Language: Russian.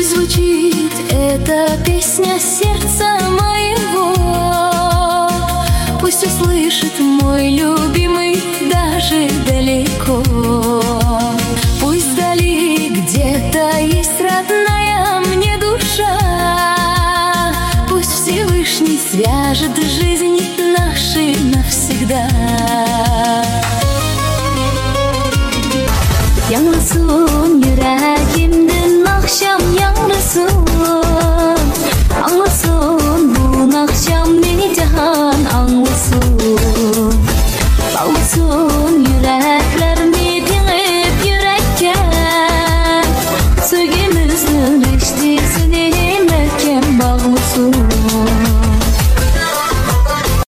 Пусть звучит эта песня сердца моего, пусть услышит мой любимый даже далеко. Пусть вдали где-то есть родная мне душа, пусть Всевышний свяжет жизни наши навсегда. Yanlasın yüreğimden akşam yanlasın, anlasın bu akşam beni cihan anlasın, bağlasın